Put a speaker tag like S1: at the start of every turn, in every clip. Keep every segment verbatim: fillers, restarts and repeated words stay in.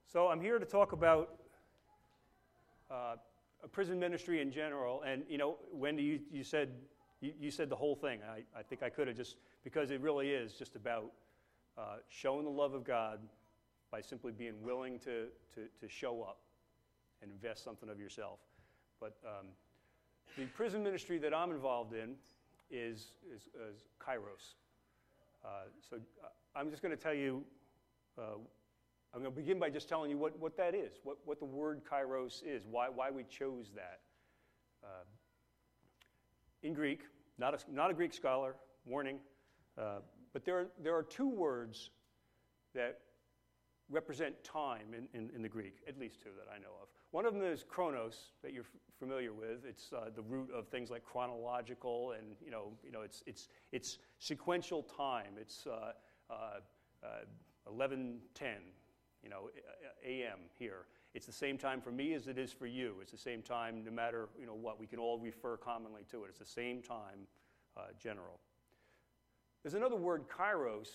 S1: So I'm here to talk about uh, a prison ministry in general. And, you know, Wendy, you, you said you, you said the whole thing. I, I think I could have just, because it really is just about uh, showing the love of God by simply being willing to, to, to show up and invest something of yourself. But um, the prison ministry that I'm involved in is, is, is Kairos. Uh, so uh, I'm just going to tell you, uh, I'm going to begin by just telling you what, what that is, what, what the word Kairos is, why, why we chose that. Uh, in Greek, not a, not a Greek scholar, warning, uh, but there are, there are two words that represent time in, in, in the Greek, at least two that I know of. One of them is chronos, that you're f- familiar with. It's uh, the root of things like chronological, and you know, you know, it's it's it's sequential time. It's uh, uh, uh, eleven ten, you know, A M here. It's the same time for me as it is for you. It's the same time, no matter you know what. We can all refer commonly to it. It's the same time, uh, general. There's another word, kairos,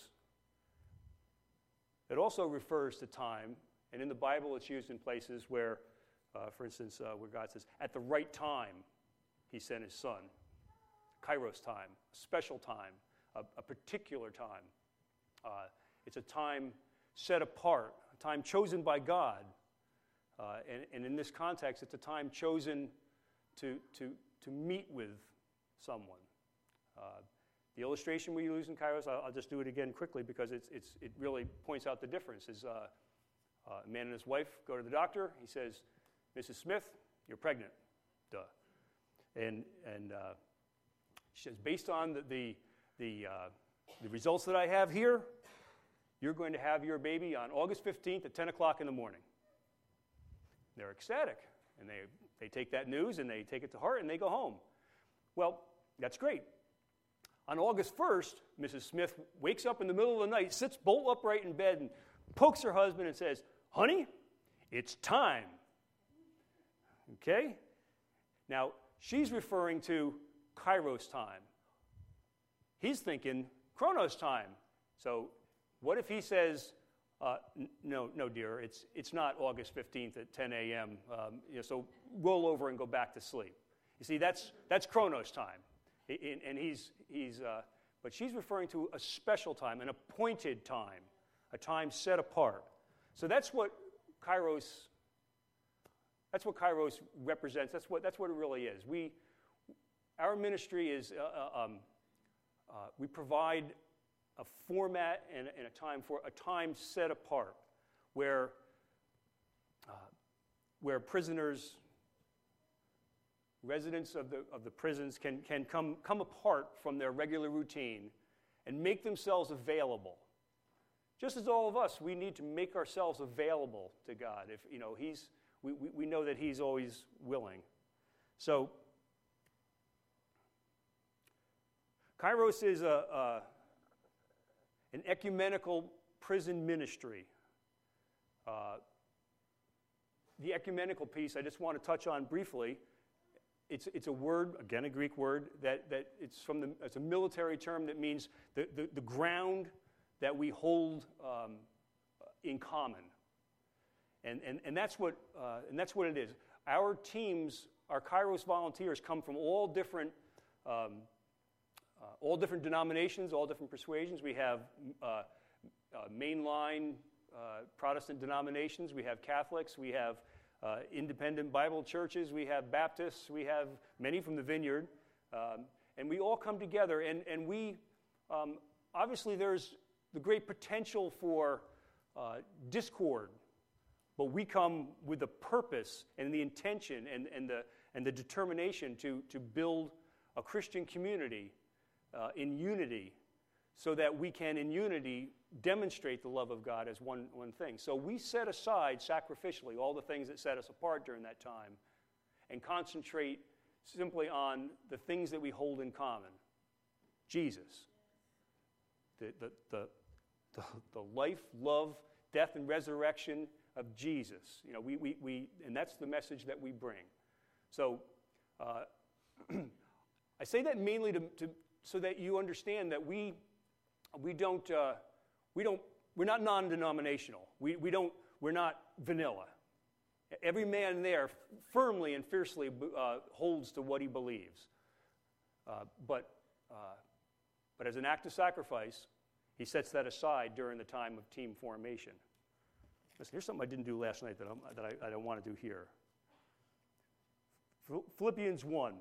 S1: that also refers to time, and in the Bible, it's used in places where. Uh, for instance, uh, where God says, at the right time, he sent his son. Kairos time, a special time, a, a particular time. Uh, it's a time set apart, a time chosen by God. Uh, and, and in this context, it's a time chosen to, to, to meet with someone. Uh, the illustration we use in Kairos, I'll, I'll just do it again quickly because it's, it's, it really points out the difference. Is uh, uh, a man and his wife go to the doctor. He says, Missus Smith, you're pregnant. Duh. And and uh, she says, based on the the the, uh, the results that I have here, you're going to have your baby on August fifteenth at ten o'clock in the morning. They're ecstatic, and they they take that news and they take it to heart and they go home. Well, that's great. On August first, Missus Smith wakes up in the middle of the night, sits bolt upright in bed, and pokes her husband and says, "Honey, it's time." Okay? Now, she's referring to Kairos time. He's thinking Chronos time. So what if he says, uh, n- no, no, dear, it's it's not August fifteenth at ten a.m., um, you know, so roll over and go back to sleep. You see, that's that's Chronos time. I- and he's, he's uh, but she's referring to a special time, an appointed time, a time set apart. So that's what Kairos That's what Kairos represents. That's what that's what it really is. We, our ministry is uh, um, uh, we provide a format and, and a time for a time set apart, where uh, where prisoners, residents of the of the prisons can can come come apart from their regular routine and make themselves available. Just as all of us, we need to make ourselves available to God. If you know He's We, we, we know that he's always willing. So, Kairos is a, a, an ecumenical prison ministry. Uh, the ecumenical piece I just want to touch on briefly. It's, it's a word, again a Greek word, that, that it's from the, it's a military term that means the, the, the ground that we hold um, in common. And, and, and, that's what, uh, and that's what it is. Our teams, our Kairos volunteers, come from all different, um, uh, all different denominations, all different persuasions. We have uh, uh, mainline uh, Protestant denominations. We have Catholics. We have uh, independent Bible churches. We have Baptists. We have many from the Vineyard. Um, and we all come together. And, and we, um, obviously, there's the great potential for uh, discord. But we come with the purpose and the intention and, and, the, and the determination to, to build a Christian community uh, in unity so that we can, in unity, demonstrate the love of God as one, one thing. So we set aside sacrificially all the things that set us apart during that time and concentrate simply on the things that we hold in common. Jesus, the, the, the, the, the life, love, death, and resurrection of Jesus, you know, we, we, we, and that's the message that we bring. So, uh, I say that mainly to, to, so that you understand that we, we don't, uh, we don't, we're not non-denominational. We, we don't, we're not vanilla. Every man there firmly and fiercely uh, holds to what he believes. Uh, but, uh, but as an act of sacrifice, he sets that aside during the time of team formation. Listen, here's something I didn't do last night that, I'm, that I, I don't want to do here. Philippians one.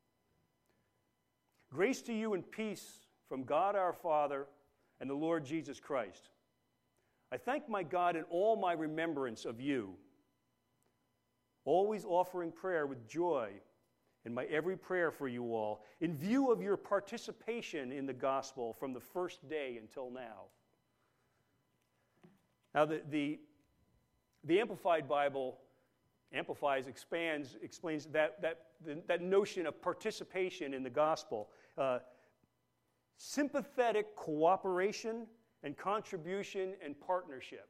S1: Grace to you and peace from God our Father and the Lord Jesus Christ. I thank my God in all my remembrance of you, always offering prayer with joy in my every prayer for you all, in view of your participation in the gospel from the first day until now. Now, the, the, the Amplified Bible amplifies, expands, explains that, that, that notion of participation in the gospel. Uh, sympathetic cooperation and contribution and partnership.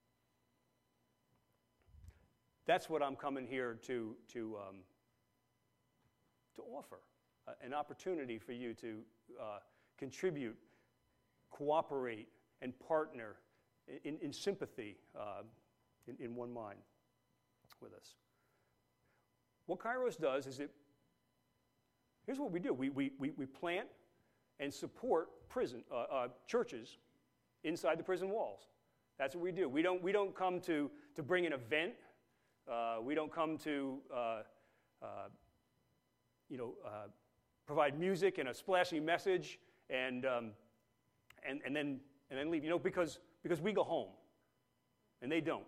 S1: That's what I'm coming here to, to, um, to offer, uh, an opportunity for you to uh, contribute, cooperate, and partner in, in sympathy, uh, in, in one mind with us. What Kairos does is it, here's what we do. We, we, we, we plant and support prison, uh, uh, churches inside the prison walls. That's what we do. We don't, we don't come to, to bring an event. Uh, we don't come to uh, uh, you know, uh, provide music and a splashy message and, um, and, and, then, and then leave, you know, because, because we go home and they don't.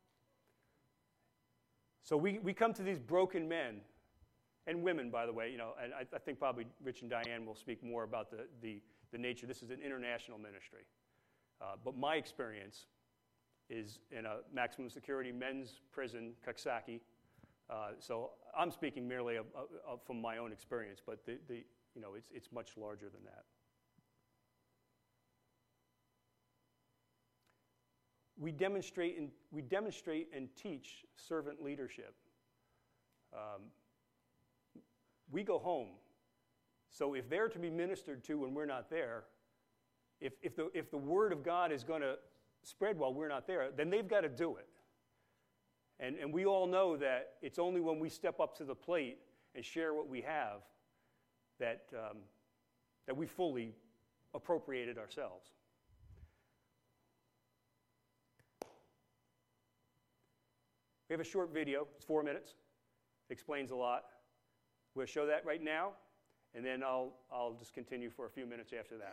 S1: So we, we come to these broken men and women, by the way, you know, and I, I think probably Rich and Diane will speak more about the, the, the nature. This is an international ministry. Uh, but my experience is in a maximum security men's prison, Coxsackie. Uh, so I'm speaking merely of, of, of from my own experience, but the, the, you know, it's, it's much larger than that. We demonstrate and, we demonstrate and teach servant leadership. Um, we go home. So if they're to be ministered to when we're not there, if, if, the, if the word of God is going to spread while we're not there, then they've got to do it. And, and we all know that it's only when we step up to the plate and share what we have that, um, that we fully appropriate it ourselves. We have a short video. It's four minutes. It explains a lot. We'll show that right now, and then I'll, I'll just continue for a few minutes after that.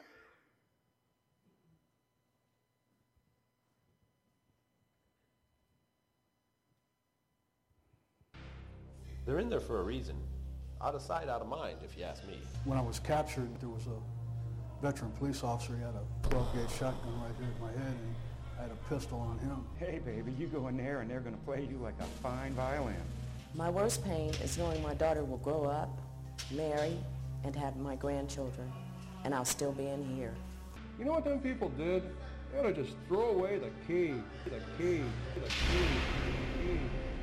S2: They're in there for a reason. Out of sight, out of mind, if you ask me.
S3: When I was captured, there was a veteran police officer. He had a twelve gauge shotgun right here at my head, and I had a pistol on him.
S4: Hey, baby, you go in there and they're going to play you like a fine violin.
S5: My worst pain is knowing my daughter will grow up, marry, and have my grandchildren, and I'll still be in here.
S6: You know what them people did? They ought to just throw away the key, the key, the key, the key.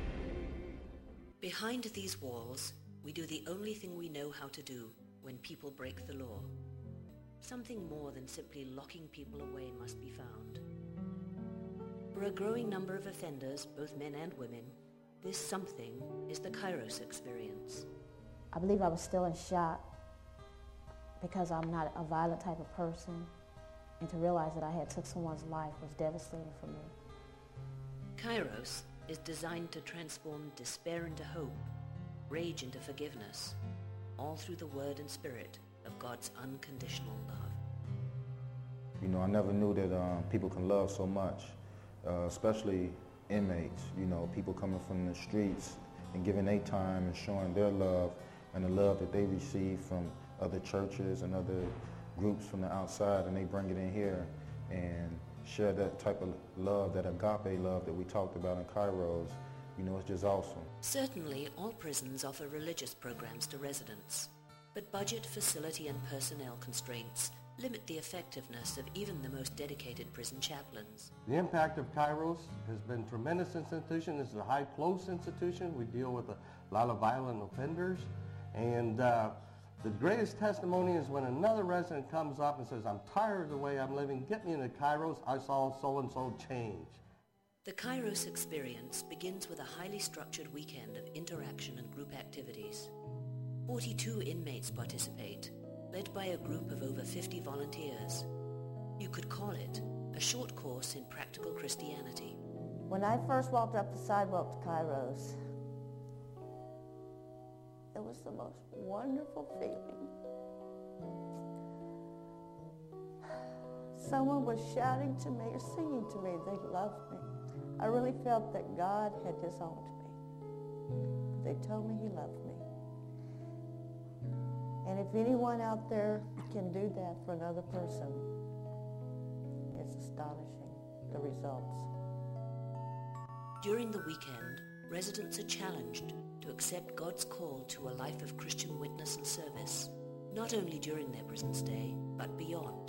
S7: Behind these walls, we do the only thing we know how to do when people break the law. Something more than simply locking people away must be found. For a growing number of offenders, both men and women, this something is the Kairos experience.
S8: I believe I was still in shock because I'm not a violent type of person, and to realize that I had took someone's life was devastating for me.
S7: Kairos is designed to transform despair into hope, rage into forgiveness, all through the word and spirit of God's unconditional love.
S9: You know, I never knew that um, people can love so much, uh, especially inmates, you know, people coming from the streets and giving their time and showing their love and the love that they receive from other churches and other groups from the outside, and they bring it in here and share that type of love, that agape love that we talked about in Kairos. You know, it's just awesome.
S7: Certainly, all prisons offer religious programs to residents, but budget, facility, and personnel constraints limit the effectiveness of even the most dedicated prison chaplains.
S6: The impact of Kairos has been tremendous institution. This is a high close institution. We deal with a lot of violent offenders, and uh, the greatest testimony is when another resident comes up and says, I'm tired of the way I'm living, get me into Kairos, I saw so-and-so change.
S7: The Kairos experience begins with a highly structured weekend of interaction and group activities. forty-two inmates participate, led by a group of over fifty volunteers. You could call it a short course in practical Christianity.
S8: When I first walked up the sidewalk to Kairos, it was the most wonderful feeling. Someone was shouting to me or singing to me, they loved me. I really felt that God had disowned me. They told me he loved me. And if anyone out there can do that for another person, it's astonishing, the results.
S7: During the weekend, residents are challenged to accept God's call to a life of Christian witness and service, not only during their prison stay, but beyond.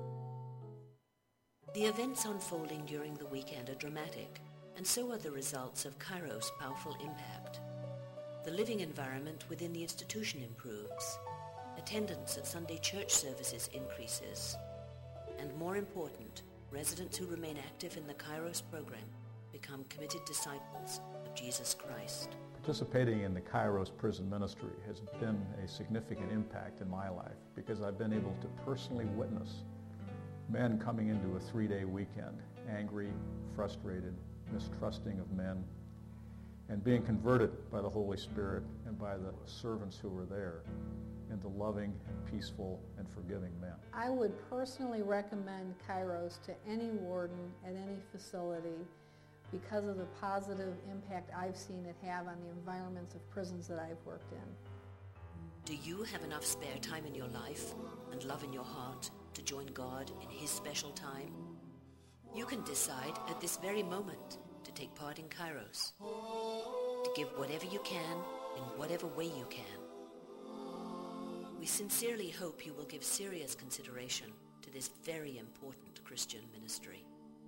S7: The events unfolding during the weekend are dramatic, and so are the results of Kairos' powerful impact. The living environment within the institution improves, attendance at Sunday church services increases, and more important, residents who remain active in the Kairos program become committed disciples of Jesus Christ.
S10: Participating in the Kairos prison ministry has been a significant impact in my life because I've been able to personally witness men coming into a three-day weekend, angry, frustrated, mistrusting of men, and being converted by the Holy Spirit and by the servants who were there into loving, peaceful, and forgiving men.
S11: I would personally recommend Kairos to any warden at any facility because of the positive impact I've seen it have on the environments of prisons that I've worked in.
S7: Do you have enough spare time in your life and love in your heart to join God in His special time? You can decide at this very moment to take part in Kairos, to give whatever you can in whatever way you can. We sincerely hope you will give serious consideration to this very important Christian ministry.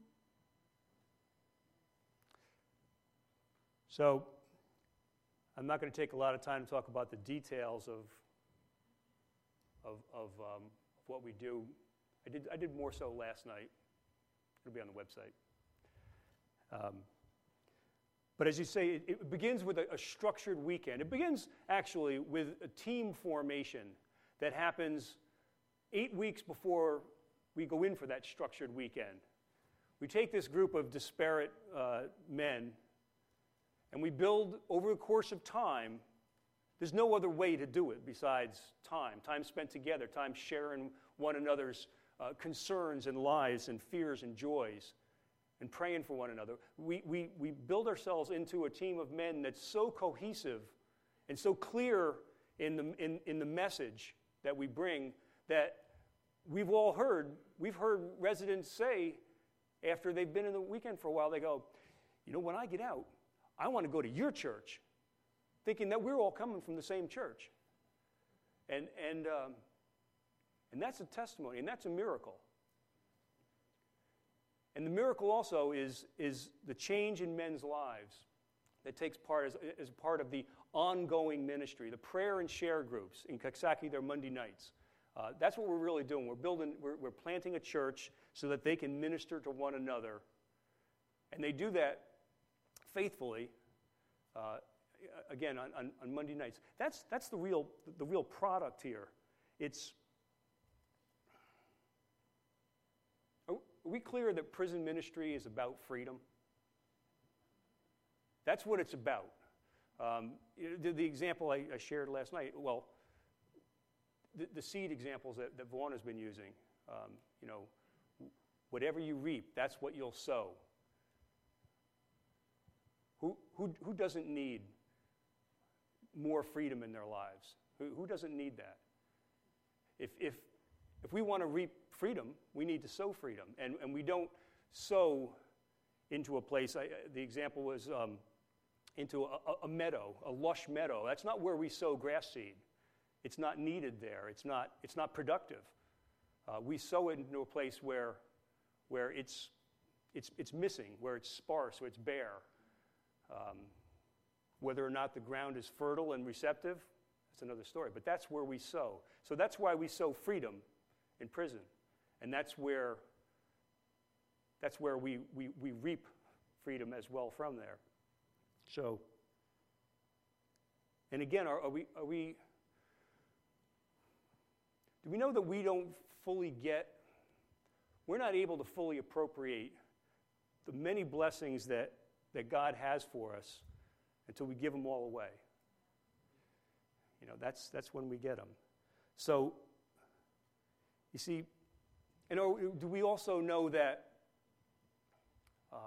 S1: So, I'm not going to take a lot of time to talk about the details of, of, of um, what we do. I did, I did more so last night. It'll be on the website. Um, but as you say, it, it begins with a, a structured weekend. It begins actually with a team formation that happens eight weeks before we go in for that structured weekend. We take this group of disparate uh, men and we build over the course of time. There's no other way to do it besides time. Time spent together, time sharing one another's uh, concerns and lives and fears and joys and praying for one another. We, we, we build ourselves into a team of men that's so cohesive and so clear in the, in, in the message that we bring that we've all heard, we've heard residents say after they've been in the weekend for a while, they go, you know, when I get out, I want to go to your church, thinking that we're all coming from the same church. And, and, um, and that's a testimony, and that's a miracle. And the miracle also is, is the change in men's lives that takes part as, as part of the ongoing ministry, the prayer and share groups. In Coxsackie, they're Monday nights. Uh, that's what we're really doing. We're building, we're, we're planting a church so that they can minister to one another. And they do that faithfully, uh, again, on, on, on Monday nights. That's, that's the real, the real product here. It's, are we clear that prison ministry is about freedom? That's what it's about. Um, the, the example I, I shared last night, well, the, the seed examples that, that Vaughn has been using, um, you know, whatever you reap, that's what you'll sow. Who, who, who doesn't need more freedom in their lives? Who, who doesn't need that? If, if, if we want to reap freedom, we need to sow freedom. And, and we don't sow into a place, I, the example was um, into a, a meadow, a lush meadow. That's not where we sow grass seed. It's not needed there. It's not, it's not productive. Uh, we sow it into a place where, where it's, it's, it's missing, where it's sparse, where it's bare. Um, whether or not the ground is fertile and receptive, that's another story. But that's where we sow. So that's why we sow freedom in prison. And that's where, that's where we, we, we reap freedom as well from there. So, and again, are, are we, are we, do we know that we don't fully get, we're not able to fully appropriate the many blessings that, that God has for us until we give them all away. You know, that's, that's when we get them. So, you see, and are, do we also know that uh,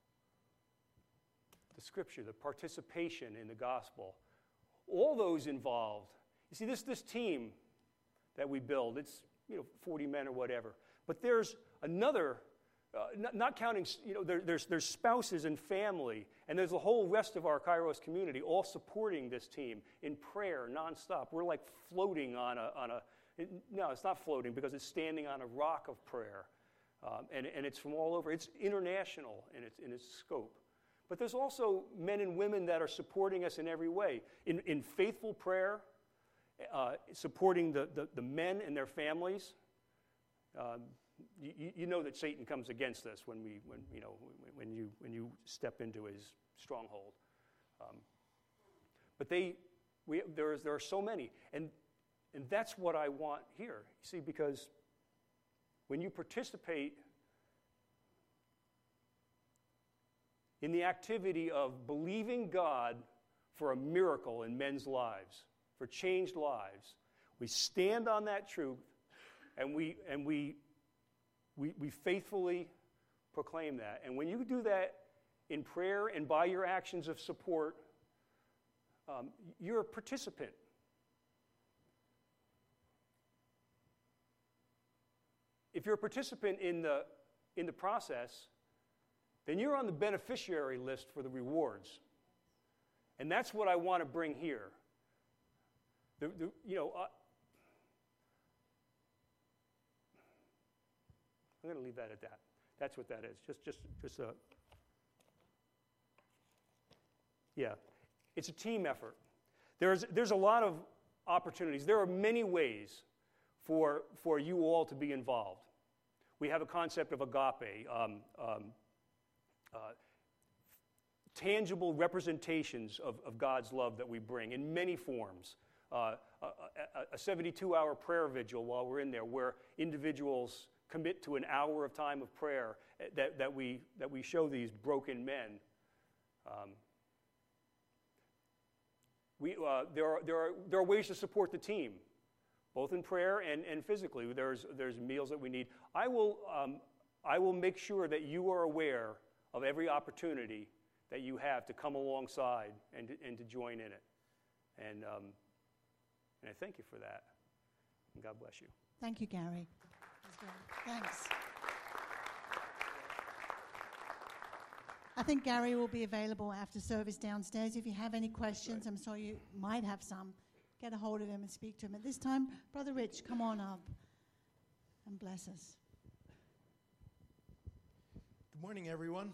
S1: the Scripture, the participation in the gospel, all those involved, you see, this, this team that we build, it's, you know, forty men or whatever, but there's another, uh, not, not counting, you know, there, there's, there's spouses and family, and there's the whole rest of our Kairos community all supporting this team in prayer nonstop. We're like floating on a, on a it, no, it's not floating because it's standing on a rock of prayer, um, and, and it's from all over. It's international in its, in its scope. But there's also men and women that are supporting us in every way, in, in faithful prayer, uh, supporting the, the, the men and their families. Um, you, you know that Satan comes against us when we, when you know, when you when you step into his stronghold. Um, but they, we there is there are so many, and and that's what I want here. You see, because when you participate in the activity of believing God for a miracle in men's lives, for changed lives, we stand on that truth, and we and we we, we faithfully proclaim that. And when you do that in prayer and by your actions of support, um, you're a participant. If you're a participant in the in the process, then you're on the beneficiary list for the rewards. And that's what I want to bring here. The, the, you know, uh, I'm going to leave that at that. That's what that is. Just, just, just a, yeah. It's a team effort. There's, there's a lot of opportunities. There are many ways for, for you all to be involved. We have a concept of agape, um, um, uh, tangible representations of, of God's love that we bring in many forms. Uh, a seventy-two hour prayer vigil while we're in there, where individuals commit to an hour of time of prayer that, that, we, that we show these broken men. Um, we, uh, there, are, there, are, there are ways to support the team, both in prayer and, and physically. There's, there's meals that we need. I will, um, I will make sure that you are aware of every opportunity that you have to come alongside and to, and to join in it. And, um, and I thank you for that. And God bless you.
S12: Thank you, Gary. Thanks. I think Gary will be available after service downstairs. If you have any questions, right. I'm sure you might have some. Get a hold of him and speak to him. At this time, Brother Rich, come on up and bless us.
S13: Good morning, everyone.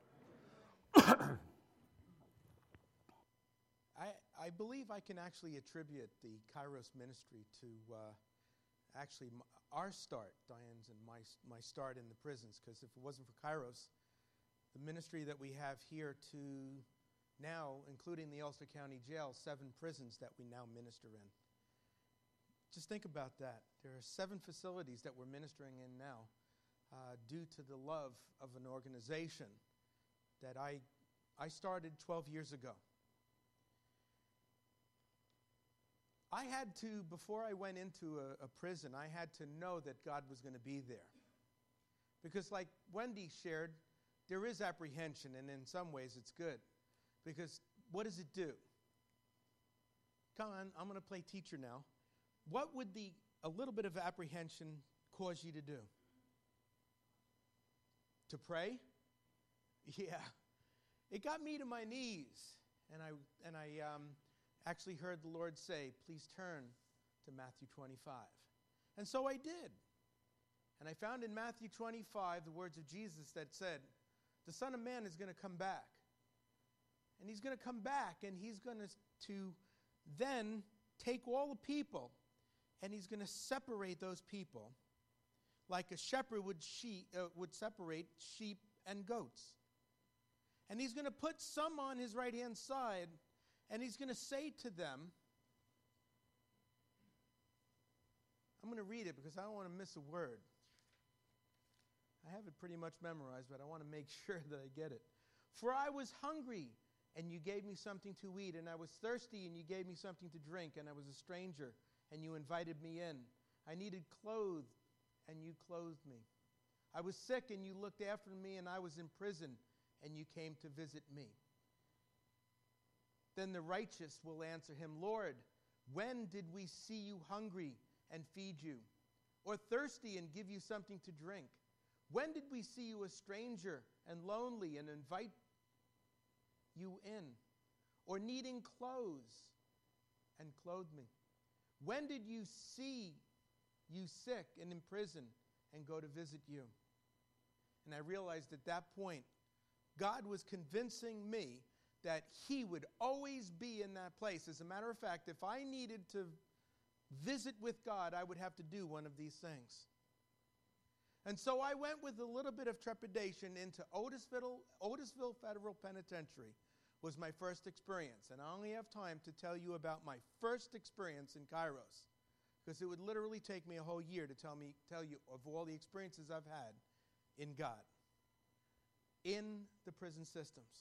S13: I, I believe I can actually attribute the Kairos ministry to uh, actually m- our start, Diane's and my, my start in the prisons, because if it wasn't for Kairos, the ministry that we have here to now, including the Ulster County Jail, seven prisons that we now minister in. Just think about that. There are seven facilities that we're ministering in now uh, due to the love of an organization that I, I started twelve years ago. I had to, before I went into a, a prison, I had to know that God was going to be there. Because like Wendy shared, there is apprehension, and in some ways it's good. Because what does it do? Come on, I'm going to play teacher now. What would the a little bit of apprehension cause you to do? To pray? Yeah. It got me to my knees, and I and I um, actually heard the Lord say, please turn to Matthew twenty-five. And so I did. And I found in Matthew twenty-five the words of Jesus that said, the Son of Man is going to come back. And he's going to come back, and he's going to, to then take all the people, and he's going to separate those people like a shepherd would, sheep, uh, would separate sheep and goats. And he's going to put some on his right-hand side, and he's going to say to them, I'm going to read it because I don't want to miss a word. I have it pretty much memorized, but I want to make sure that I get it. For I was hungry, and you gave me something to eat, and I was thirsty, and you gave me something to drink, and I was a stranger, and you invited me in. I needed clothes, and you clothed me. I was sick, and you looked after me, and I was in prison, and you came to visit me. Then the righteous will answer him, Lord, when did we see you hungry and feed you, or thirsty and give you something to drink? When did we see you a stranger and lonely and invite you in, or needing clothes and clothe me? When did you see you sick and in prison and go to visit you? And I realized at that point, God was convincing me that he would always be in that place. As a matter of fact, if I needed to visit with God, I would have to do one of these things. And so I went with a little bit of trepidation into Otisville, Otisville Federal Penitentiary was my first experience. And I only have time to tell you about my first experience in Kairos, because it would literally take me a whole year to tell me, tell you of all the experiences I've had in God, in the prison systems.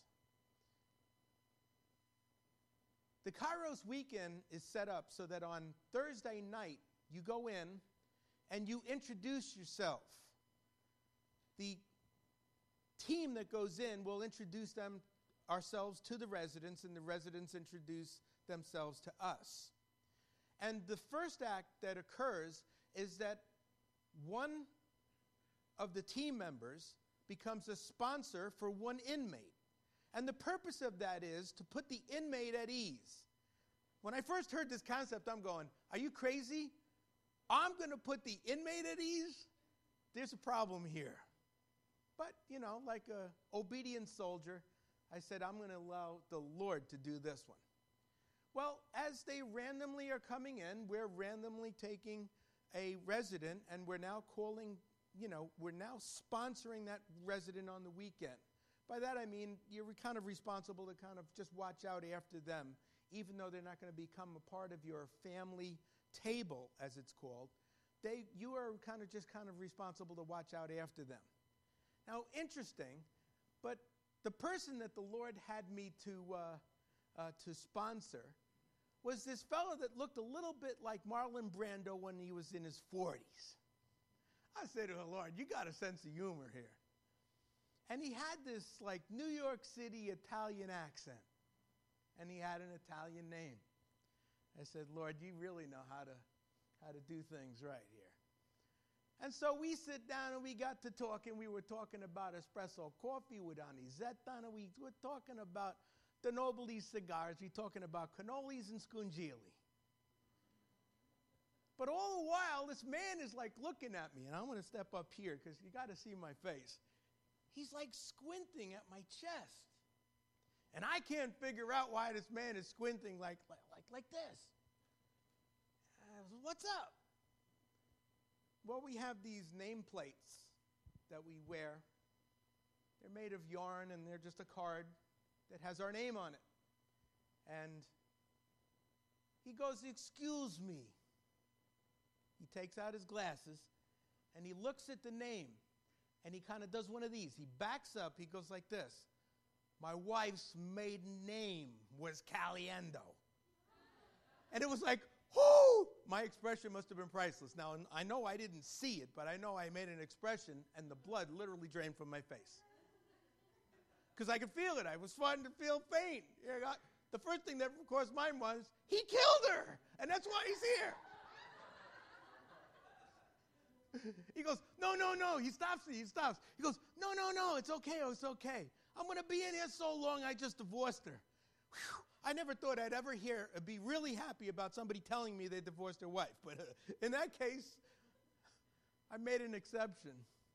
S13: The Kairos weekend is set up so that on Thursday night, you go in and you introduce yourself. The team that goes in will introduce them ourselves to the residents, and the residents introduce themselves to us. And the first act that occurs is that one of the team members becomes a sponsor for one inmate. And the purpose of that is to put the inmate at ease. When I first heard this concept, I'm going, are you crazy? I'm going to put the inmate at ease? There's a problem here. But, you know, like an obedient soldier, I said, I'm going to allow the Lord to do this one. Well, as they randomly are coming in, we're randomly taking a resident, and we're now calling, you know, we're now sponsoring that resident on the weekend. By that I mean you're kind of responsible to kind of just watch out after them, even though they're not going to become a part of your family table, as it's called. They, you are kind of just kind of responsible to watch out after them. Now, interesting, but the person that the Lord had me to uh, uh, to sponsor was this fellow that looked a little bit like Marlon Brando when he was in his forties. I said to the Lord, you got a sense of humor here. And he had this like New York City Italian accent, and he had an Italian name. I said, Lord, you really know how to how to do things right here. And so we sit down and we got to talking. We were talking about espresso coffee with anisetta, and we were talking about the Nobili cigars. We were talking about cannolis and scungili. But all the while, this man is like looking at me, and I'm going to step up here because you got to see my face. He's like squinting at my chest. And I can't figure out why this man is squinting like, like, like, like this. I was, what's up? Well, we have these nameplates that we wear. They're made of yarn, and they're just a card that has our name on it. And he goes, excuse me. He takes out his glasses, and he looks at the name, and he kind of does one of these. He backs up. He goes like this. My wife's maiden name was Caliendo. And it was like, whoo! My expression must have been priceless. Now, I know I didn't see it, but I know I made an expression, and the blood literally drained from my face. Because I could feel it. I was starting to feel faint. The first thing that crossed my mind was, he killed her, and that's why he's here. He goes, no, no, no. He stops. He stops. He goes, no, no, no. It's okay. Oh, it's okay. I'm going to be in here so long, I just divorced her. Whew. I never thought I'd ever hear, uh, be really happy about somebody telling me they divorced their wife. But uh, in that case, I made an exception.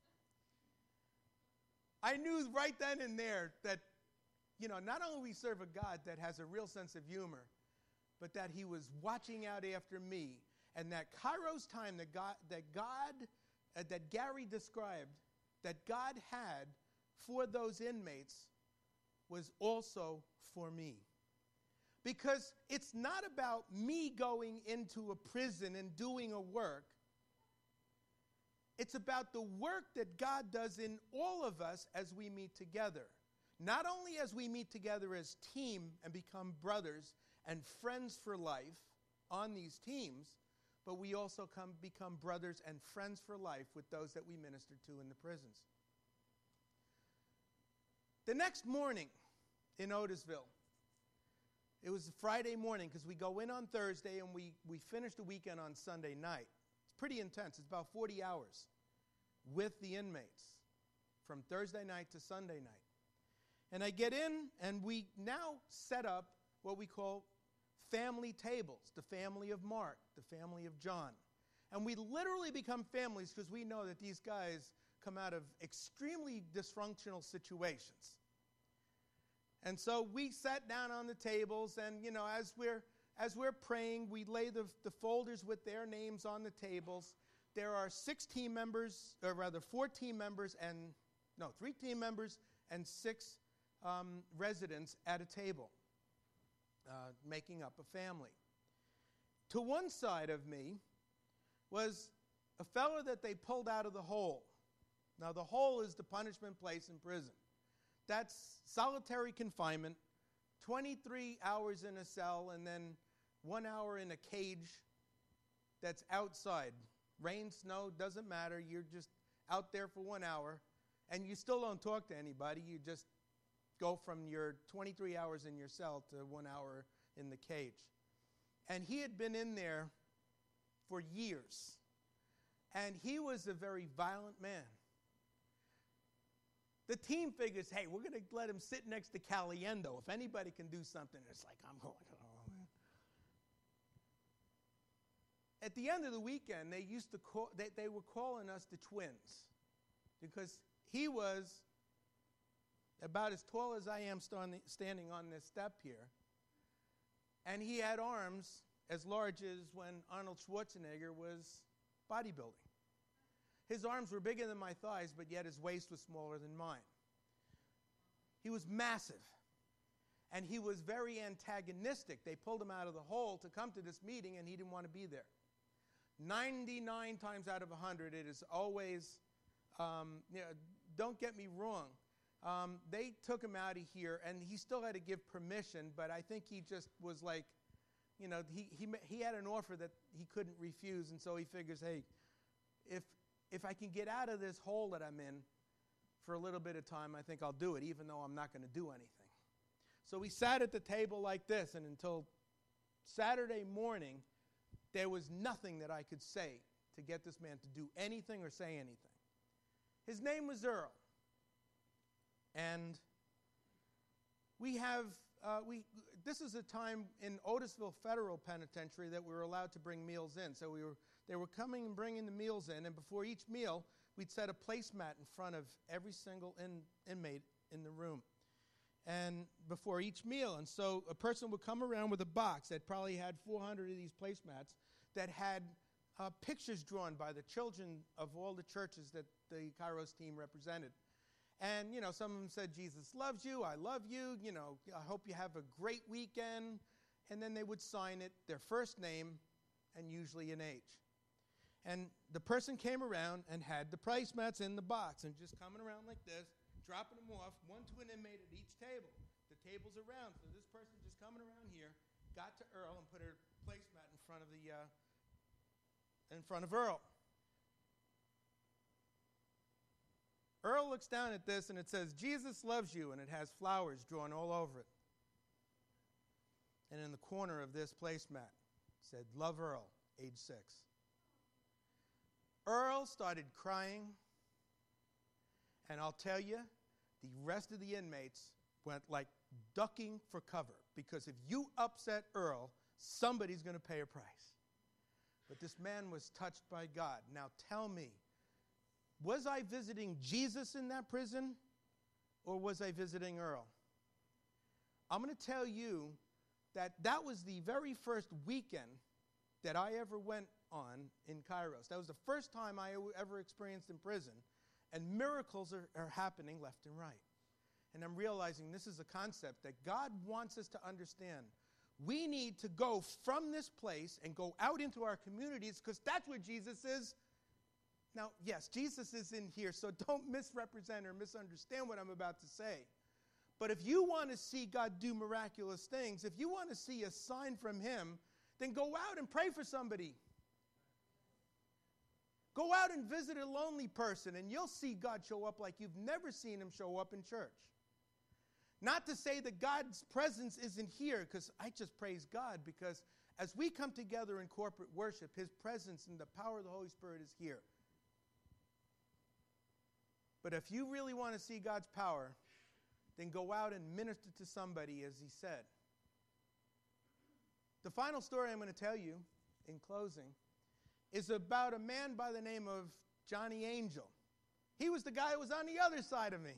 S13: I knew right then and there that, you know, not only we serve a God that has a real sense of humor, but that he was watching out after me. And that Kairos time that God, that God, uh, that Gary described, that God had for those inmates was also for me. Because it's not about me going into a prison and doing a work. It's about the work that God does in all of us as we meet together. Not only as we meet together as team and become brothers and friends for life on these teams, but we also come become brothers and friends for life with those that we minister to in the prisons. The next morning in Otisville, it was a Friday morning because we go in on Thursday and we, we finish the weekend on Sunday night. It's pretty intense. It's about forty hours with the inmates from Thursday night to Sunday night. And I get in and we now set up what we call family tables, the family of Mark, the family of John. And we literally become families because we know that these guys come out of extremely dysfunctional situations. And so we sat down on the tables, and you know, as we're as we're praying, we lay the, the folders with their names on the tables. There are six team members, or rather four team members, and no, three team members and six um, residents at a table, uh, making up a family. To one side of me was a fellow that they pulled out of the hole. Now, the hole is the punishment place in prison. That's solitary confinement, twenty-three hours in a cell, and then one hour in a cage that's outside. Rain, snow, doesn't matter. You're just out there for one hour, and you still don't talk to anybody. You just go from your twenty-three hours in your cell to one hour in the cage. And he had been in there for years, and he was a very violent man. The team figures, hey, we're going to let him sit next to Caliendo. If anybody can do something, it's like, I'm going, oh, man. At the end of the weekend, they used to call, they, they were calling us the twins because he was about as tall as I am stand, standing on this step here, and he had arms as large as when Arnold Schwarzenegger was bodybuilding. His arms were bigger than my thighs, but yet his waist was smaller than mine. He was massive, and he was very antagonistic. They pulled him out of the hole to come to this meeting, and he didn't want to be there. ninety-nine times out of one hundred, it is always, um, you know, don't get me wrong, um, they took him out of here, and he still had to give permission, but I think he just was like, you know, he, he, he had an offer that he couldn't refuse, and so he figures, hey, if... If I can get out of this hole that I'm in for a little bit of time, I think I'll do it, even though I'm not going to do anything. So we sat at the table like this, and until Saturday morning, there was nothing that I could say to get this man to do anything or say anything. His name was Earl. And we have, uh, we, this is a time in Otisville Federal Penitentiary that we were allowed to bring meals in. So we were They were coming and bringing the meals in, and before each meal, we'd set a placemat in front of every single in, inmate in the room. And before each meal, and so a person would come around with a box that probably had four hundred of these placemats that had uh, pictures drawn by the children of all the churches that the Kairos team represented. And, you know, some of them said, Jesus loves you, I love you, you know, I hope you have a great weekend. And then they would sign it, their first name, and usually an age. And the person came around and had the placemats in the box and just coming around like this, dropping them off, one to an inmate at each table. The table's around, so this person just coming around here, got to Earl and put her placemat in front of the, uh, in front of Earl. Earl looks down at this and it says, Jesus loves you, and it has flowers drawn all over it. And in the corner of this placemat said, love Earl, age six. Earl started crying, and I'll tell you, the rest of the inmates went like ducking for cover, because if you upset Earl, somebody's going to pay a price. But this man was touched by God. Now tell me, was I visiting Jesus in that prison, or was I visiting Earl? I'm going to tell you that that was the very first weekend that I ever went on in Kairos. That was the first time I ever experienced in prison, and miracles are, are happening left and right. And I'm realizing this is a concept that God wants us to understand. We need to go from this place and go out into our communities because that's where Jesus is. Now, yes, Jesus is in here, so don't misrepresent or misunderstand what I'm about to say. But if you want to see God do miraculous things, if you want to see a sign from him, then go out and pray for somebody. Go out and visit a lonely person, and you'll see God show up like you've never seen him show up in church. Not to say that God's presence isn't here, because I just praise God, because as we come together in corporate worship, his presence and the power of the Holy Spirit is here. But if you really want to see God's power, then go out and minister to somebody, as he said. The final story I'm going to tell you, in closing, is about a man by the name of Johnny Angel. He was the guy who was on the other side of me.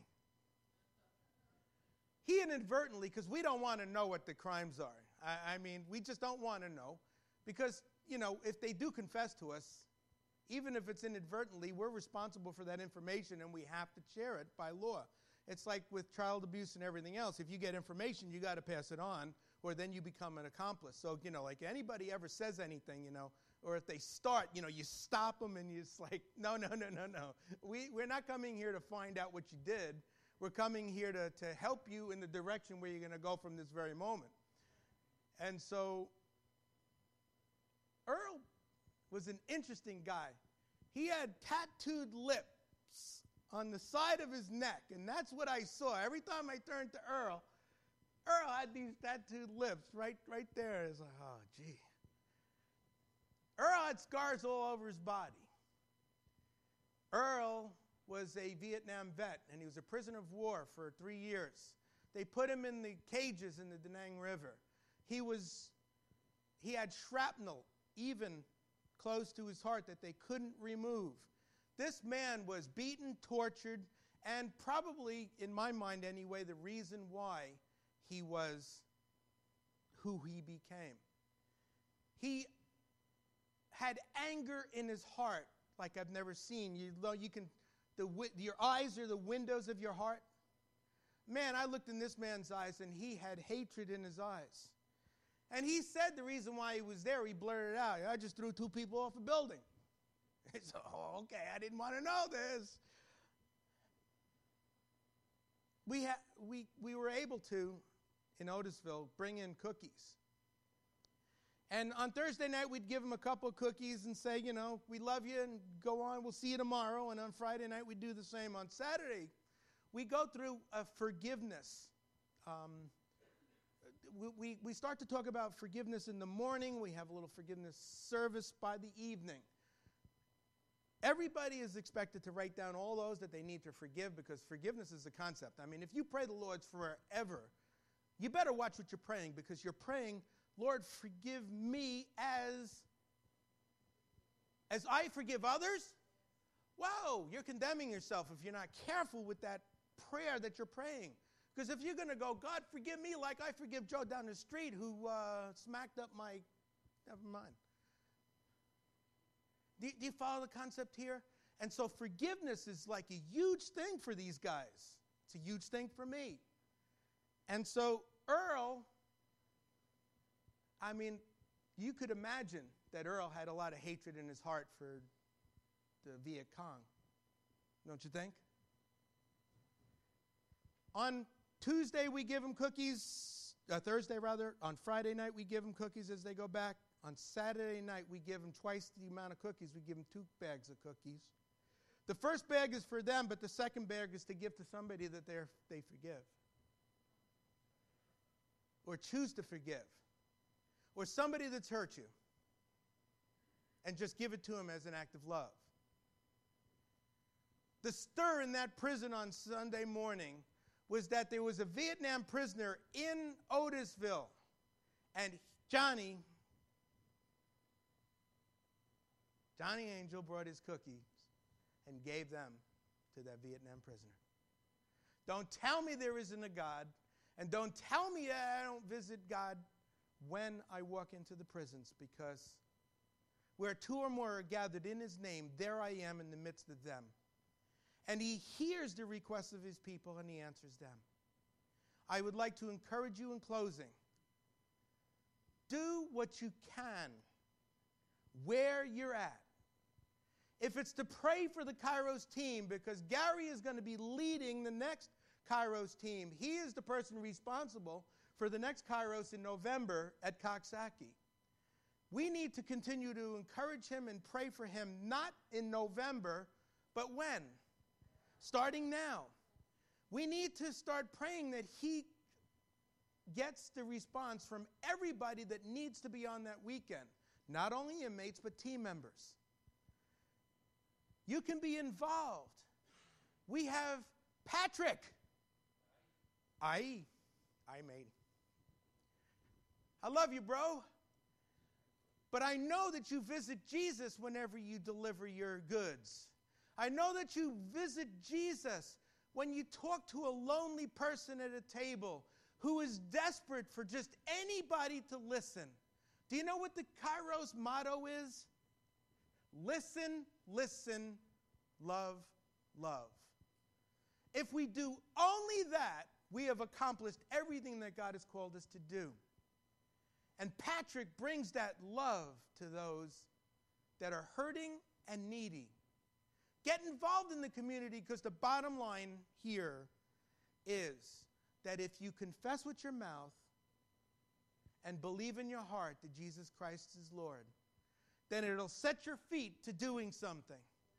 S13: He inadvertently, because we don't want to know what the crimes are. I, I mean, we just don't want to know. Because, you know, if they do confess to us, even if it's inadvertently, we're responsible for that information and we have to share it by law. It's like with child abuse and everything else. If you get information, you got to pass it on, or then you become an accomplice. So, you know, like anybody ever says anything, you know, or if they start, you know, you stop them and you're just like, no, no, no, no, no. We, we're not coming here to find out what you did. We're coming here to, to help you in the direction where you're going to go from this very moment. And so Earl was an interesting guy. He had tattooed lips on the side of his neck, and that's what I saw. Every time I turned to Earl, Earl had these tattooed lips right, right there. It's like, oh, gee. Earl had scars all over his body. Earl was a Vietnam vet, and he was a prisoner of war for three years. They put him in the cages in the Da Nang River. He was, he had shrapnel even close to his heart that they couldn't remove. This man was beaten, tortured, and probably, in my mind anyway, the reason why he was who he became. He had anger in his heart like I've never seen. You know, you can, the, your eyes are the windows of your heart. Man, I looked in this man's eyes, and he had hatred in his eyes. And he said the reason why he was there, he blurted out, I just threw two people off a building. I said, oh, okay, I didn't want to know this. We, ha- we, we were able to, in Otisville, bring in cookies. And on Thursday night, we'd give them a couple of cookies and say, you know, we love you and go on, we'll see you tomorrow. And on Friday night, we'd do the same. On Saturday, we go through a forgiveness. Um, we, we, we start to talk about forgiveness in the morning. We have a little forgiveness service by the evening. Everybody is expected to write down all those that they need to forgive, because forgiveness is a concept. I mean, if you pray the Lord's forever, you better watch what you're praying, because you're praying, Lord, forgive me as, as I forgive others. Whoa, you're condemning yourself if you're not careful with that prayer that you're praying. Because if you're going to go, God, forgive me like I forgive Joe down the street who uh, smacked up my, never mind. Do, do you follow the concept here? And so forgiveness is like a huge thing for these guys. It's a huge thing for me. And so Earl, I mean, you could imagine that Earl had a lot of hatred in his heart for the Viet Cong. Don't you think? On Tuesday, we give them cookies. Uh, Thursday, rather. On Friday night, we give them cookies as they go back. On Saturday night, we give them twice the amount of cookies. We give them two bags of cookies. The first bag is for them, but the second bag is to give to somebody that they're, they forgive. Or choose to forgive. Or somebody that's hurt you. And just give it to them as an act of love. The stir in that prison on Sunday morning was that there was a Vietnam prisoner in Otisville. And Johnny, Johnny Angel brought his cookies and gave them to that Vietnam prisoner. Don't tell me there isn't a God, and don't tell me that I don't visit God when I walk into the prisons, because where two or more are gathered in his name, there I am in the midst of them. And he hears the requests of his people and he answers them. I would like to encourage you in closing. Do what you can where you're at. If it's to pray for the Kairos team, because Gary is going to be leading the next Kairos team. He is the person responsible for the next Kairos in November at Coxsackie. We need to continue to encourage him and pray for him, not in November, but when? Starting now. We need to start praying that he gets the response from everybody that needs to be on that weekend. Not only inmates, but team members. You can be involved. We have Patrick. I, I made. I love you, bro. But I know that you visit Jesus whenever you deliver your goods. I know that you visit Jesus when you talk to a lonely person at a table who is desperate for just anybody to listen. Do you know what the Kairos motto is? Listen, listen, love, love. If we do only that, we have accomplished everything that God has called us to do. And Patrick brings that love to those that are hurting and needy. Get involved in the community, because the bottom line here is that if you confess with your mouth and believe in your heart that Jesus Christ is Lord, then it'll set your feet to doing something.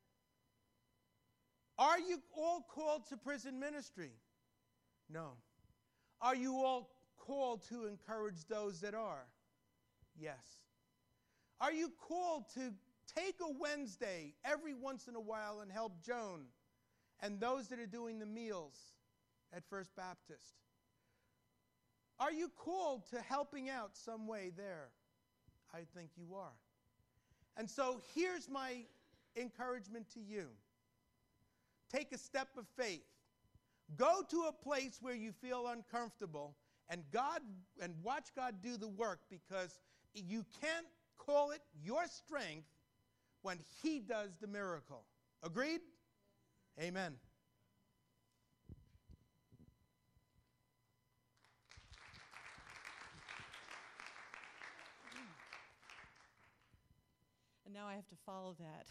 S13: Are you all called to prison ministry? No. Are you all called to encourage those that are? Yes. Are you called to take a Wednesday every once in a while and help Joan and those that are doing the meals at First Baptist? Are you called to helping out some way there? I think you are. And so here's my encouragement to you. Take a step of faith. Go to a place where you feel uncomfortable and God and watch God do the work, because you can't call it your strength when he does the miracle. Agreed? Amen.
S14: And now I have to follow that.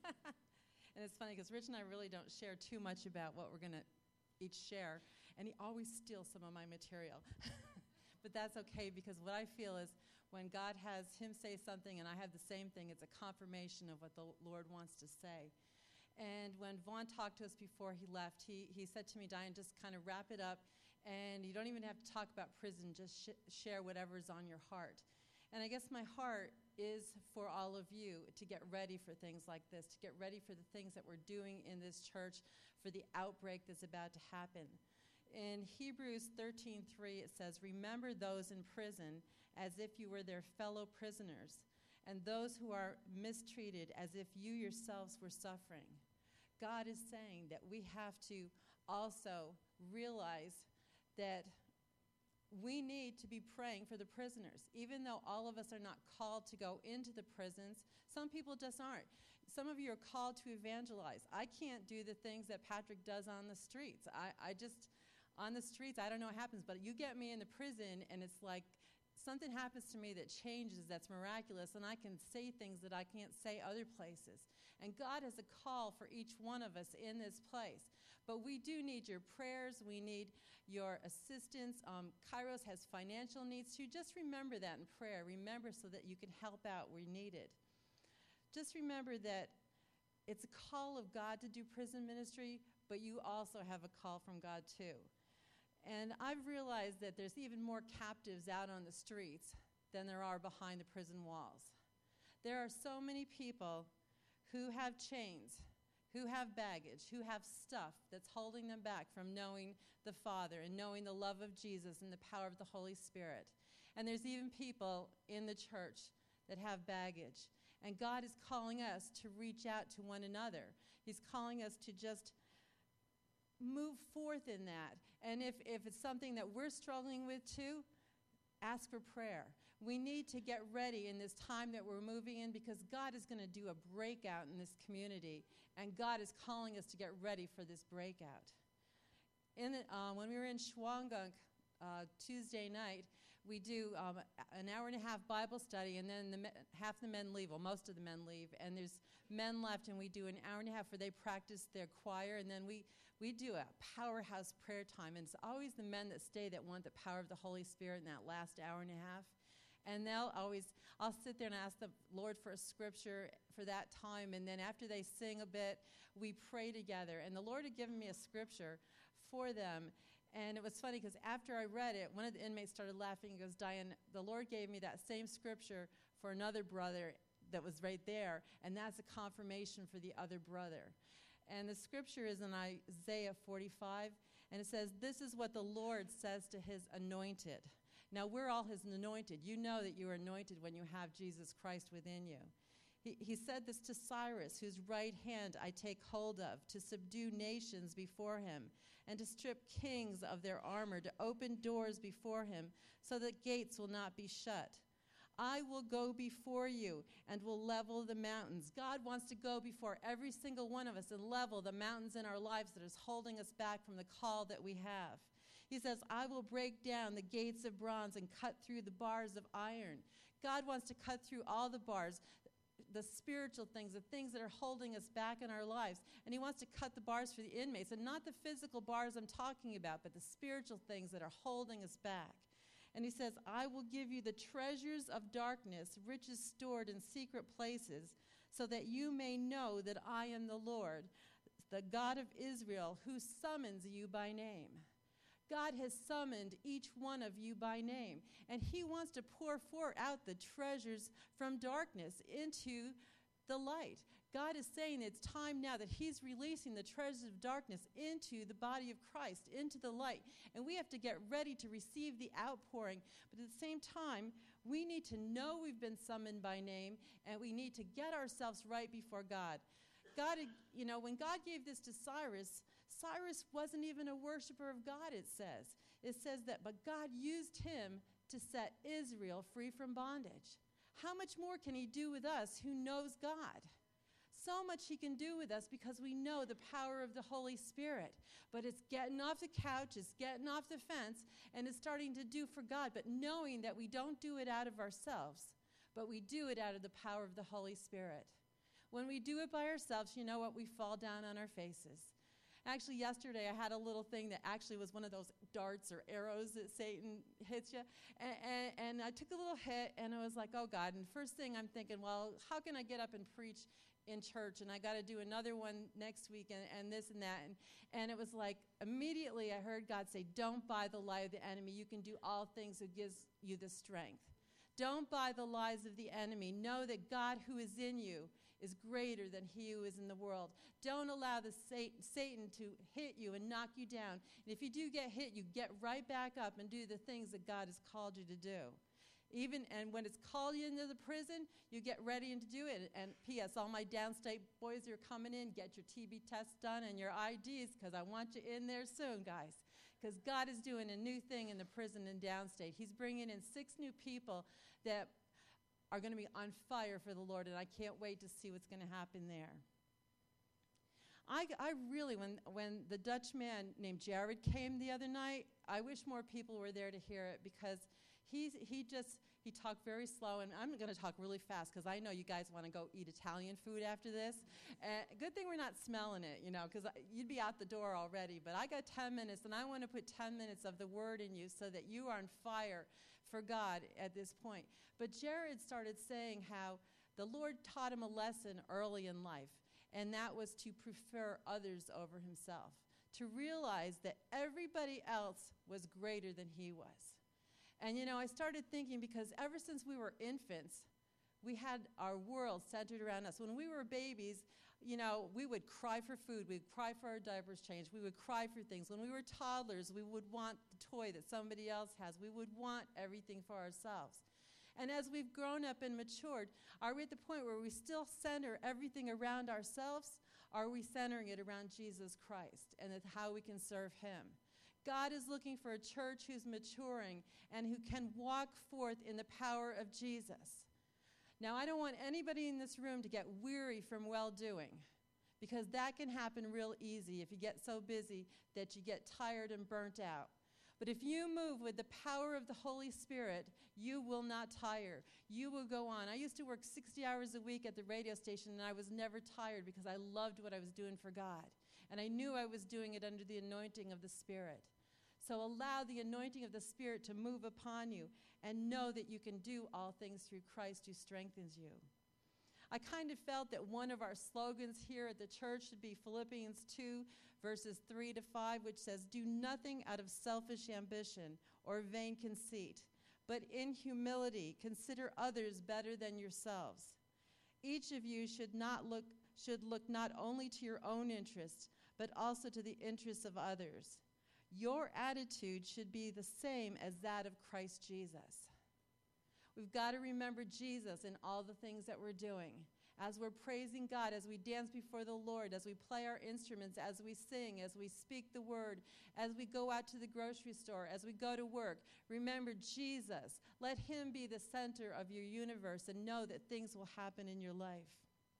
S14: And it's funny because Rich and I really don't share too much about what we're going to each share, and he always steals some of my material. But that's okay, because what I feel is when God has him say something and I have the same thing, it's a confirmation of what the Lord wants to say. And when Vaughn talked to us before he left, he, he said to me, Diane, just kind of wrap it up, and you don't even have to talk about prison, just sh- share whatever's on your heart. And I guess my heart is for all of you to get ready for things like this, to get ready for the things that we're doing in this church, for the outbreak that's about to happen. In Hebrews thirteen three, it says, remember those in prison as if you were their fellow prisoners, and those who are mistreated as if you yourselves were suffering. God is saying that we have to also realize that we need to be praying for the prisoners. Even though all of us are not called to go into the prisons, some people just aren't. Some of you are called to evangelize. I can't do the things that Patrick does on the streets. I, I just, on the streets, I don't know what happens, but you get me in the prison and it's like something happens to me that changes, that's miraculous, and I can say things that I can't say other places. And God has a call for each one of us in this place. But we do need your prayers. We need your assistance. Um, Kairos has financial needs too. Just remember that in prayer. Remember so that you can help out where needed. Just remember that it's a call of God to do prison ministry, but you also have a call from God too. And I've realized that there's even more captives out on the streets than there are behind the prison walls. There are so many people who have chains, who have baggage, who have stuff that's holding them back from knowing the Father and knowing the love of Jesus and the power of the Holy Spirit. And there's even people in the church that have baggage. And God is calling us to reach out to one another. He's calling us to just move forth in that. And if, if it's something that we're struggling with too, ask for prayer. We need to get ready in this time that we're moving in, because God is going to do a breakout in this community, and God is calling us to get ready for this breakout. In the, uh, when we were in Shawangunk uh, Tuesday night, we do um, an hour and a half Bible study, and then the me- half the men leave, well, most of the men leave, and there's men left, and we do an hour and a half where they practice their choir, and then we, we do a powerhouse prayer time, and it's always the men that stay that want the power of the Holy Spirit in that last hour and a half. And they'll always, I'll sit there and ask the Lord for a scripture for that time, and then after they sing a bit, we pray together. And the Lord had given me a scripture for them, and it was funny because after I read it, one of the inmates started laughing. He goes, Diane, the Lord gave me that same scripture for another brother that was right there, and that's a confirmation for the other brother. And the scripture is in Isaiah forty-five, and it says, this is what the Lord says to his anointed. Now, we're all his anointed. You know that you are anointed when you have Jesus Christ within you. He, he said this to Cyrus, whose right hand I take hold of, to subdue nations before him, and to strip kings of their armor, to open doors before him, so that gates will not be shut. I will go before you and will level the mountains. God wants to go before every single one of us and level the mountains in our lives that is holding us back from the call that we have. He says, I will break down the gates of bronze and cut through the bars of iron. God wants to cut through all the bars, the spiritual things, the things that are holding us back in our lives. And he wants to cut the bars for the inmates, and not the physical bars I'm talking about, but the spiritual things that are holding us back. And he says, I will give you the treasures of darkness, riches stored in secret places, so that you may know that I am the Lord, the God of Israel, who summons you by name. God has summoned each one of you by name, and he wants to pour forth out the treasures from darkness into the light. God is saying it's time now that he's releasing the treasures of darkness into the body of Christ, into the light, and we have to get ready to receive the outpouring. But at the same time, we need to know we've been summoned by name, and we need to get ourselves right before God. God, you know, when God gave this to Cyrus, Cyrus wasn't even a worshiper of God, it says. It says that, but God used him to set Israel free from bondage. How much more can he do with us who knows God? So much he can do with us because we know the power of the Holy Spirit. But it's getting off the couch, it's getting off the fence, and it's starting to do for God, but knowing that we don't do it out of ourselves, but we do it out of the power of the Holy Spirit. When we do it by ourselves, you know what? We fall down on our faces. Actually, yesterday I had a little thing that actually was one of those darts or arrows that Satan hits you. And, and, and I took a little hit, and I was like, oh, God. And first thing I'm thinking, well, how can I get up and preach in church? And I got to do another one next week and, and this and that. And, and it was like immediately I heard God say, don't buy the lie of the enemy. You can do all things who gives you the strength. Don't buy the lies of the enemy. Know that God who is in you is greater than he who is in the world. Don't allow the Satan, Satan to hit you and knock you down. And if you do get hit, you get right back up and do the things that God has called you to do. Even and when it's called you into the prison, you get ready to do it. And P S all my downstate boys are coming in, get your T B tests done and your I Ds, because I want you in there soon, guys. Because God is doing a new thing in the prison in downstate. He's bringing in six new people that are going to be on fire for the Lord, and I can't wait to see what's going to happen there. I, I really, when, when the Dutch man named Jared came the other night, I wish more people were there to hear it, because he's, he just, he talked very slow, and I'm going to talk really fast because I know you guys want to go eat Italian food after this. Uh, good thing we're not smelling it, you know, because you'd be out the door already. But I got ten minutes, and I want to put ten minutes of the word in you so that you are on fire for God at this point. But Jared started saying how the Lord taught him a lesson early in life, and that was to prefer others over himself, to realize that everybody else was greater than he was. And, you know, I started thinking, because ever since we were infants, we had our world centered around us. When we were babies, you know, we would cry for food. We'd cry for our diapers changed. We would cry for things. When we were toddlers, we would want the toy that somebody else has. We would want everything for ourselves. And as we've grown up and matured, are we at the point where we still center everything around ourselves? Or are we centering it around Jesus Christ and how we can serve him? God is looking for a church who's maturing and who can walk forth in the power of Jesus. Now, I don't want anybody in this room to get weary from well-doing, because that can happen real easy if you get so busy that you get tired and burnt out. But if you move with the power of the Holy Spirit, you will not tire. You will go on. I used to work sixty hours a week at the radio station, and I was never tired because I loved what I was doing for God. And I knew I was doing it under the anointing of the Spirit. So allow the anointing of the Spirit to move upon you, and know that you can do all things through Christ who strengthens you. I kind of felt that one of our slogans here at the church should be Philippians two, verses three to five, which says, "Do nothing out of selfish ambition or vain conceit, but in humility consider others better than yourselves. Each of you should not look should look not only to your own interests, but also to the interests of others. Your attitude should be the same as that of Christ Jesus." We've got to remember Jesus in all the things that we're doing. As we're praising God, as we dance before the Lord, as we play our instruments, as we sing, as we speak the word, as we go out to the grocery store, as we go to work, remember Jesus. Let him be the center of your universe, and know that things will happen in your life.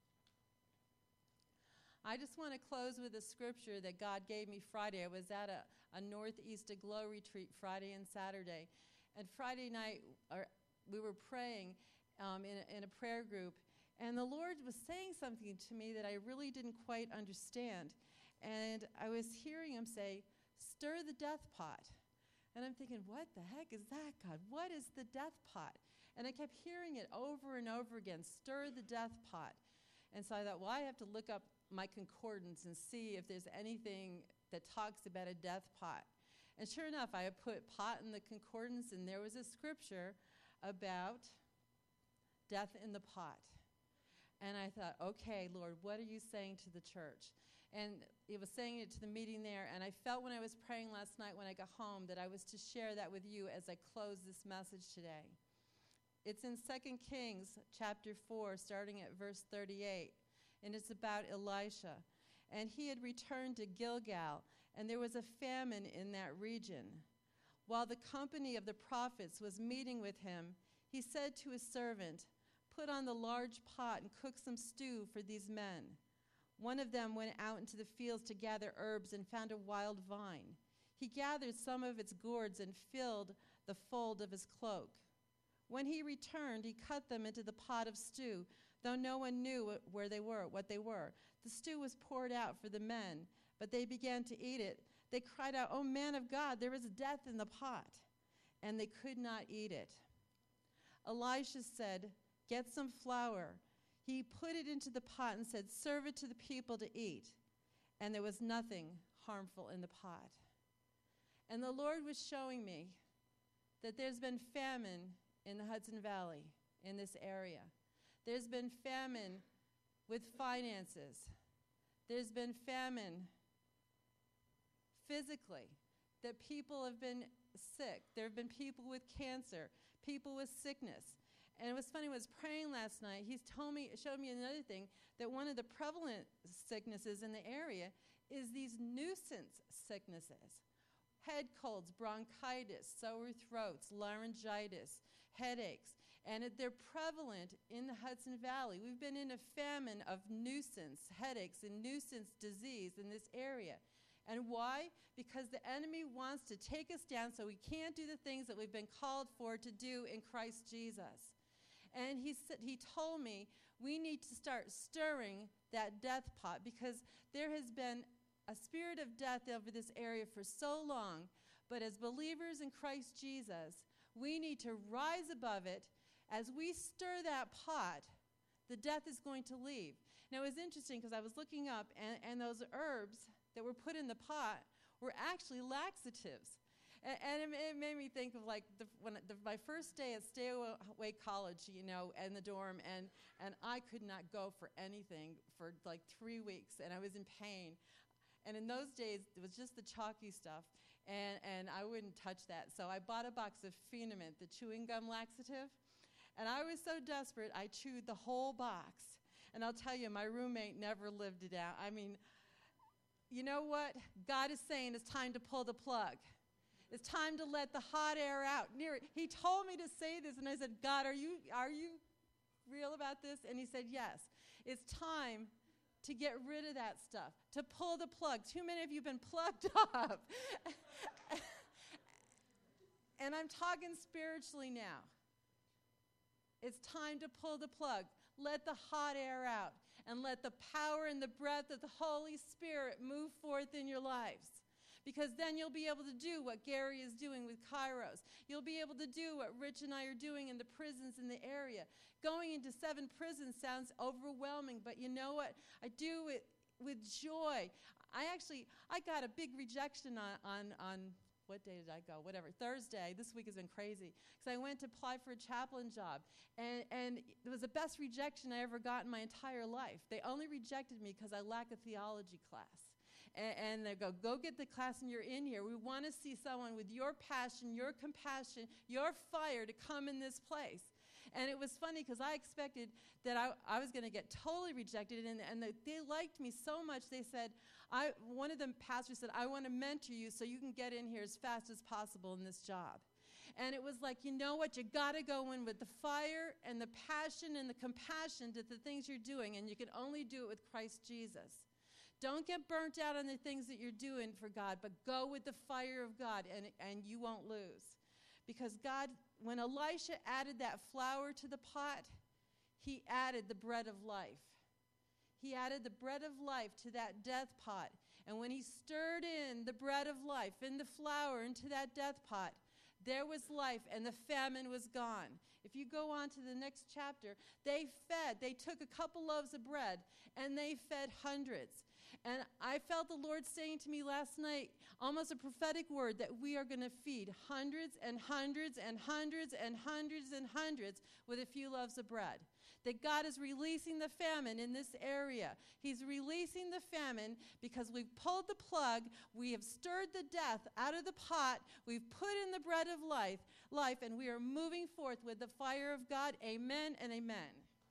S14: I just want to close with a scripture that God gave me Friday. I was at a, a Northeast Aglow retreat Friday and Saturday. And Friday night, or, we were praying um, in, a, in a prayer group. And the Lord was saying something to me that I really didn't quite understand. And I was hearing him say, "Stir the death pot." And I'm thinking, what the heck is that, God? What is the death pot? And I kept hearing it over and over again, "Stir the death pot." And so I thought, well, I have to look up my concordance and see if there's anything that talks about a death pot. And sure enough, I had put pot in the concordance, and there was a scripture about death in the pot. And I thought, okay, Lord, what are you saying to the church? And it was saying it to the meeting there, and I felt when I was praying last night when I got home that I was to share that with you as I close this message today. It's in Second Kings chapter four, starting at verse thirty-eight, and it's about Elisha. And he had returned to Gilgal, and there was a famine in that region. While the company of the prophets was meeting with him, he said to his servant, "Put on the large pot and cook some stew for these men." One of them went out into the fields to gather herbs and found a wild vine. He gathered some of its gourds and filled the fold of his cloak. When he returned, he cut them into the pot of stew, though no one knew where they were, what they were. The stew was poured out for the men, but they began to eat it. They cried out, "Oh, man of God, there is death in the pot." And they could not eat it. Elisha said, "Get some flour." He put it into the pot and said, "Serve it to the people to eat." And there was nothing harmful in the pot. And the Lord was showing me that there's been famine in the Hudson Valley, in this area. There's been famine with finances. There's been famine physically, that people have been sick. There have been people with cancer, people with sickness. And it was funny, when I was praying last night, he's told me, showed me another thing, that one of the prevalent sicknesses in the area is these nuisance sicknesses. Head colds, bronchitis, sore throats, laryngitis, headaches. And it, they're prevalent in the Hudson Valley. We've been in a famine of nuisance headaches and nuisance disease in this area. And why? Because the enemy wants to take us down so we can't do the things that we've been called for to do in Christ Jesus. And he said, he told me we need to start stirring that death pot, because there has been a spirit of death over this area for so long. But as believers in Christ Jesus, we need to rise above it. As we stir that pot, the death is going to leave. Now, it was interesting because I was looking up, and, and those herbs that were put in the pot were actually laxatives. And, and it, it made me think of like the, when the, my first day at Stay Away College, you know, in the dorm, and, and I could not go for anything for like three weeks, and I was in pain. And in those days, it was just the chalky stuff, and, and I wouldn't touch that. So I bought a box of Phenamint, the chewing gum laxative, and I was so desperate, I chewed the whole box. And I'll tell you, my roommate never lived it out. I mean, you know what? God is saying it's time to pull the plug. It's time to let the hot air out. Near, he told me to say this, and I said, "God, are you, are you real about this?" And he said, "Yes. It's time to get rid of that stuff, to pull the plug. Too many of you have been plugged up." and I'm talking spiritually now. It's time to pull the plug. Let the hot air out and let the power and the breath of the Holy Spirit move forth in your lives. Because then you'll be able to do what Gary is doing with Kairos. You'll be able to do what Rich and I are doing in the prisons in the area. Going into seven prisons sounds overwhelming, but you know what? I do it with joy. I actually, I got a big rejection on, on, on what day did I go? Whatever, Thursday. This week has been crazy. Because I went to apply for a chaplain job, and, and it was the best rejection I ever got in my entire life. They only rejected me because I lack a theology class. And, and they go, go get the class and you're in here. We want to see someone with your passion, your compassion, your fire to come in this place. And it was funny because I expected that I, I was going to get totally rejected, and, and the, they liked me so much. They said, I, one of the pastors said, I want to mentor you so you can get in here as fast as possible in this job. And it was like, you know what, you got to go in with the fire and the passion and the compassion to the things you're doing, and you can only do it with Christ Jesus. Don't get burnt out on the things that you're doing for God, but go with the fire of God, and, and you won't lose. Because God, when Elisha added that flour to the pot, he added the bread of life. He added the bread of life to that death pot. And when he stirred in the bread of life and the flour into that death pot, there was life, and the famine was gone. If you go on to the next chapter, they fed, they took a couple loaves of bread, and they fed hundreds. And I felt the Lord saying to me last night, almost a prophetic word, that we are going to feed hundreds and hundreds and hundreds and hundreds and hundreds with a few loaves of bread. That God is releasing the famine in this area. He's releasing the famine because we've pulled the plug, we have stirred the death out of the pot, we've put in the bread of life, life, and we are moving forth with the fire of God. Amen and amen.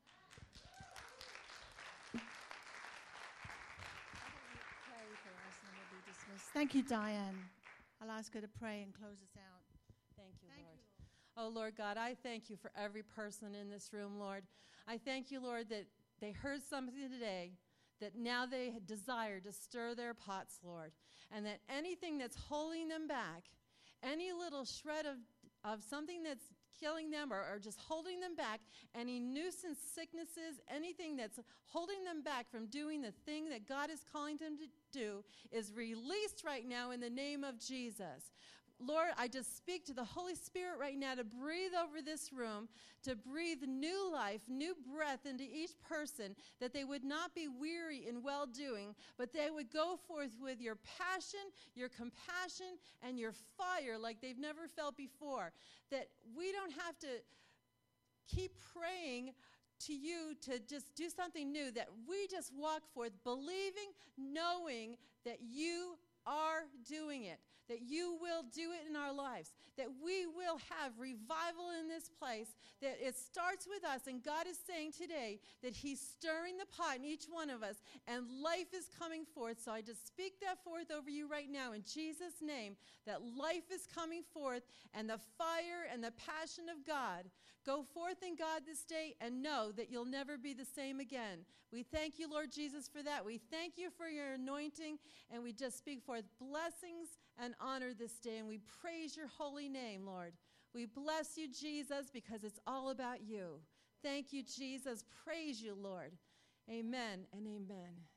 S12: Thank you, Diane. I'll ask her to pray and close us out.
S14: Thank you, thank Lord. You, Lord. Oh, Lord God, I thank you for every person in this room, Lord. I thank you, Lord, that they heard something today, that now they desire to stir their pots, Lord, and that anything that's holding them back, any little shred of, of something that's killing them or, or just holding them back, any nuisance sicknesses, anything that's holding them back from doing the thing that God is calling them to do is released right now in the name of Jesus. Lord, I just speak to the Holy Spirit right now to breathe over this room, to breathe new life, new breath into each person, that they would not be weary in well-doing, but they would go forth with your passion, your compassion, and your fire like they've never felt before. That we don't have to keep praying to you to just do something new, that we just walk forth believing, knowing that you are doing it, that you will do it in our lives, that we will have revival in this place, that it starts with us. And God is saying today that he's stirring the pot in each one of us, and life is coming forth. So I just speak that forth over you right now in Jesus' name, that life is coming forth, and the fire and the passion of God. Go forth in God this day and know that you'll never be the same again. We thank you, Lord Jesus, for that. We thank you for your anointing, and we just speak forth blessings and honor this day, and we praise your holy name, Lord. We bless you, Jesus, because it's all about you. Thank you, Jesus. Praise you, Lord. Amen and amen.